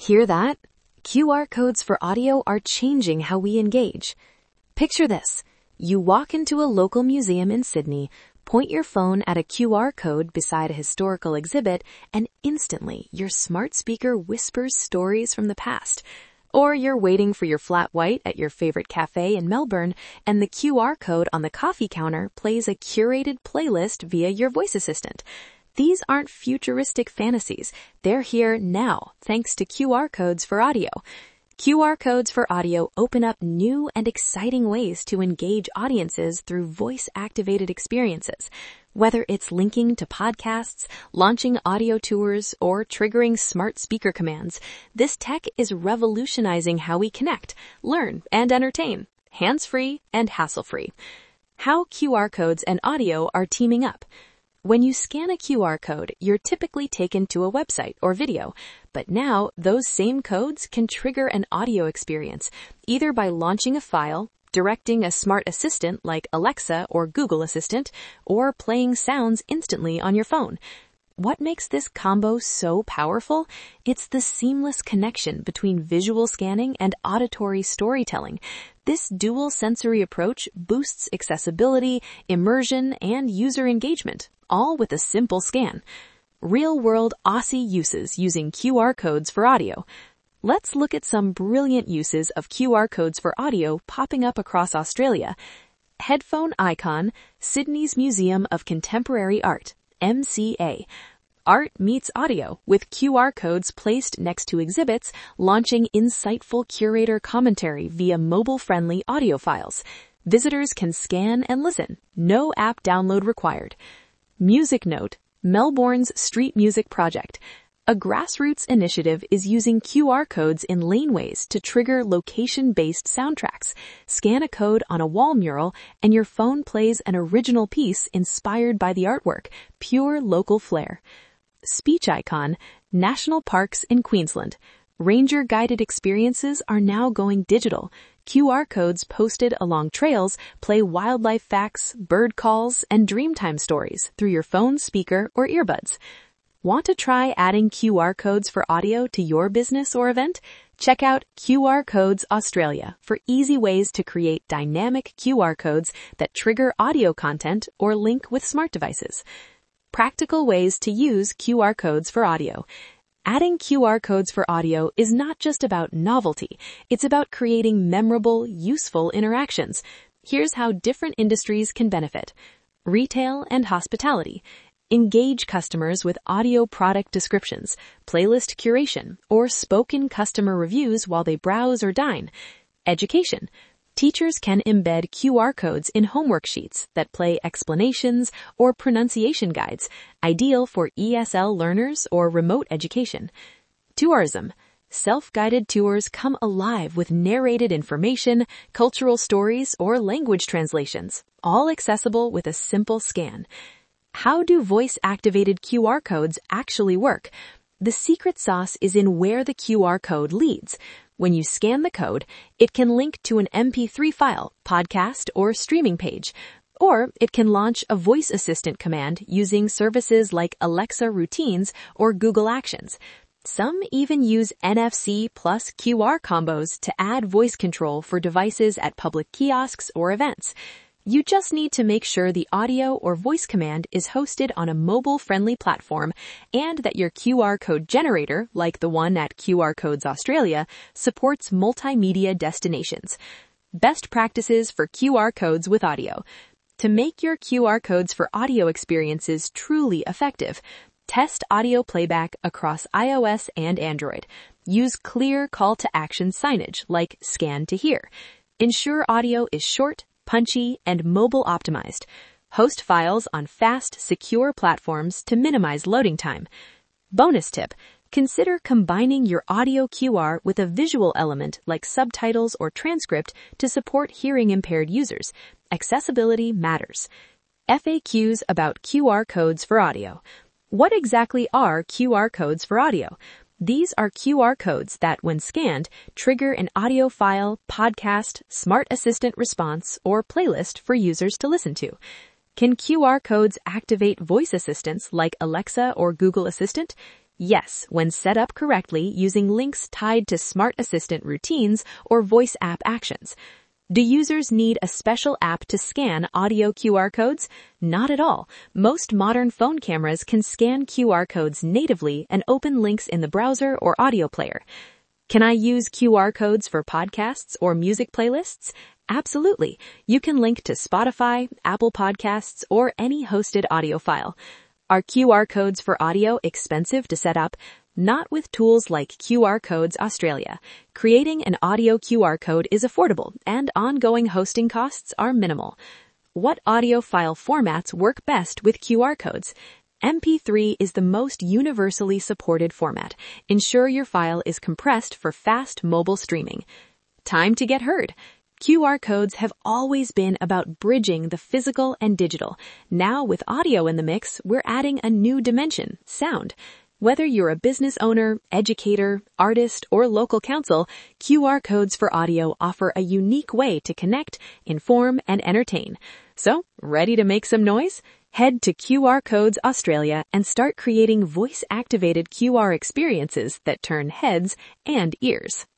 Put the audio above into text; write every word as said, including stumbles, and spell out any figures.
Hear that? Q R codes for audio are changing how we engage. Picture this. You walk into a local museum in Sydney, point your phone at a Q R code beside a historical exhibit, and instantly your smart speaker whispers stories from the past. Or you're waiting for your flat white at your favorite cafe in Melbourne, and the Q R code on the coffee counter plays a curated playlist via your voice assistant. These aren't futuristic fantasies. They're here now, thanks to Q R codes for audio. Q R codes for audio open up new and exciting ways to engage audiences through voice-activated experiences. Whether it's linking to podcasts, launching audio tours, or triggering smart speaker commands, this tech is revolutionizing how we connect, learn, and entertain, hands-free and hassle-free. How Q R codes and audio are teaming up. When you scan a Q R code, you're typically taken to a website or video, but now those same codes can trigger an audio experience, either by launching a file, directing a smart assistant like Alexa or Google Assistant, or playing sounds instantly on your phone. What makes this combo so powerful? It's the seamless connection between visual scanning and auditory storytelling. This dual sensory approach boosts accessibility, immersion, and user engagement, all with a simple scan. Real-world Aussie uses using Q R codes for audio. Let's look at some brilliant uses of Q R codes for audio popping up across Australia. Headphone icon, Sydney's Museum of Contemporary Art, M C A. Art meets audio, with Q R codes placed next to exhibits, launching insightful curator commentary via mobile-friendly audio files. Visitors can scan and listen, no app download required. Music Note, Melbourne's Street Music Project. A grassroots initiative is using Q R codes in laneways to trigger location-based soundtracks. Scan a code on a wall mural, and your phone plays an original piece inspired by the artwork, pure local flair. Speech icon, National Parks in Queensland. Ranger-guided experiences are now going digital. Q R codes posted along trails play wildlife facts, bird calls, and dreamtime stories through your phone speaker or earbuds. Want to try adding Q R codes for audio to your business or event? Check out Q R Codes Australia for easy ways to create dynamic Q R codes that trigger audio content or link with smart devices. Practical ways to use Q R codes for audio. Adding Q R codes for audio is not just about novelty. It's about creating memorable, useful interactions. Here's how different industries can benefit. Retail and hospitality. Engage customers with audio product descriptions, playlist curation, or spoken customer reviews while they browse or dine. Education. Teachers can embed Q R codes in homework sheets that play explanations or pronunciation guides, ideal for E S L learners or remote education. Tourism. Self-guided tours come alive with narrated information, cultural stories, or language translations, all accessible with a simple scan. How do voice-activated Q R codes actually work? The secret sauce is in where the Q R code leads. When you scan the code, it can link to an M P three file, podcast, or streaming page. Or it can launch a voice assistant command using services like Alexa Routines or Google Actions. Some even use N F C plus Q R combos to add voice control for devices at public kiosks or events. You just need to make sure the audio or voice command is hosted on a mobile-friendly platform and that your Q R code generator, like the one at Q R Codes Australia, supports multimedia destinations. Best practices for Q R codes with audio. To make your Q R codes for audio experiences truly effective, test audio playback across iOS and Android. Use clear call-to-action signage like scan to hear. Ensure audio is short, punchy, and mobile optimized. Host files on fast, secure platforms to minimize loading time. Bonus tip, consider combining your audio Q R with a visual element like subtitles or transcript to support hearing-impaired users. Accessibility matters. F A Qs about Q R codes for audio. What exactly are Q R codes for audio? These are Q R codes that, when scanned, trigger an audio file, podcast, smart assistant response, or playlist for users to listen to. Can Q R codes activate voice assistants like Alexa or Google Assistant? Yes, when set up correctly using links tied to Smart Assistant routines or voice app actions. Do users need a special app to scan audio Q R codes? Not at all. Most modern phone cameras can scan Q R codes natively and open links in the browser or audio player. Can I use Q R codes for podcasts or music playlists? Absolutely. You can link to Spotify, Apple Podcasts, or any hosted audio file. Are Q R codes for audio expensive to set up? Not with tools like Q R Codes Australia. Creating an audio Q R code is affordable and ongoing hosting costs are minimal. What audio file formats work best with Q R codes? M P three is the most universally supported format. Ensure your file is compressed for fast mobile streaming. Time to get heard. Q R codes have always been about bridging the physical and digital. Now with audio in the mix, we're adding a new dimension, sound. Whether you're a business owner, educator, artist, or local council, Q R codes for audio offer a unique way to connect, inform, and entertain. So, ready to make some noise? Head to Q R Codes Australia and start creating voice-activated Q R experiences that turn heads and ears.